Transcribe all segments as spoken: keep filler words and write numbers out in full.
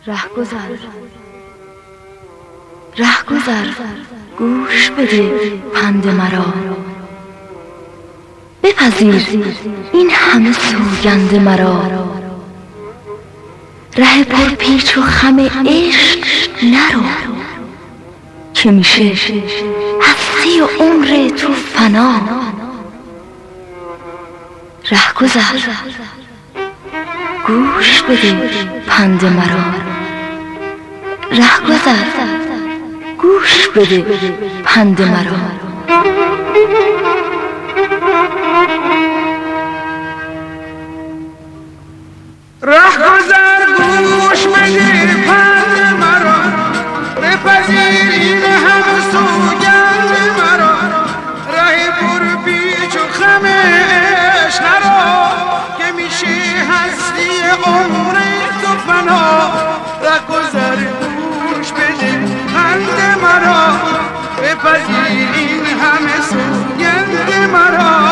رهگذر رهگذر گوش بده پند مرا، بپذیر این همه سوگند مرا. ره پر پیچ و خم عشق نرو، که میشه هستی و عمر تو فنا. رهگذر گوش بده پند مرا، رهگذر گوش بده پند مرا. رهگذر گوش بده پند مرا، بپذیر این همه سوگند مرا. ره پر پیچ و خم عشق نرو، که میشه هستی عمر تو فنا. رهگذر گوش بده پند مرا، بپذیر این همه سوگند مرا.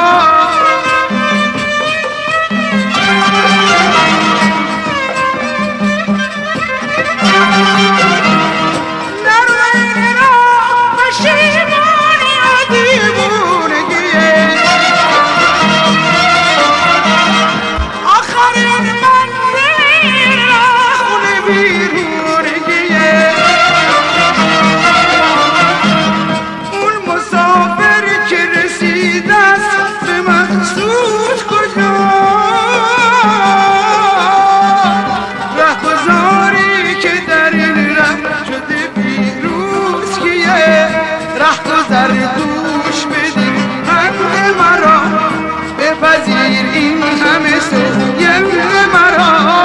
رهگذر گوش بده پند مرا، بپذیر این همه سوگند مرا.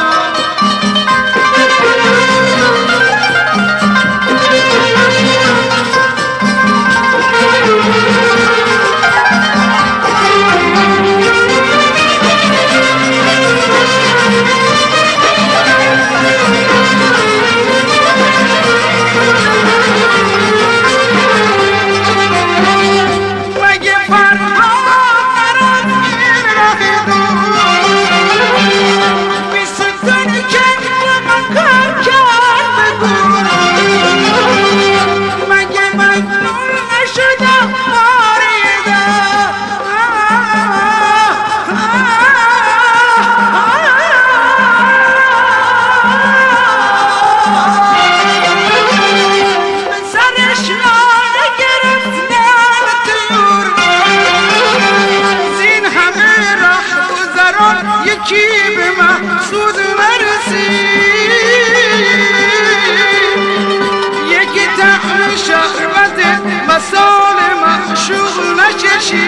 یکی به مقصود نرسی، یکی طعم شربت مثال معشوق نچشی.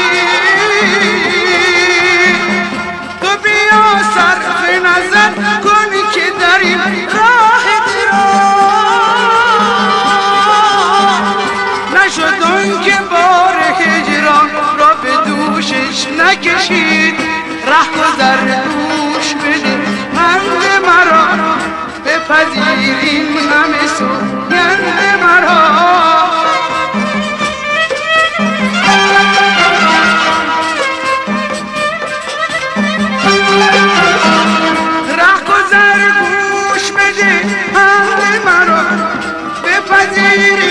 تو بیا صرف نظر کن که در این راه نشد آن که بار هجران را به دوشش نکشید. رهگذر گوش بده پند مرا، بپذیر این همه سوگند مرا. رهگذر گوش بده پند مرا، بپذیر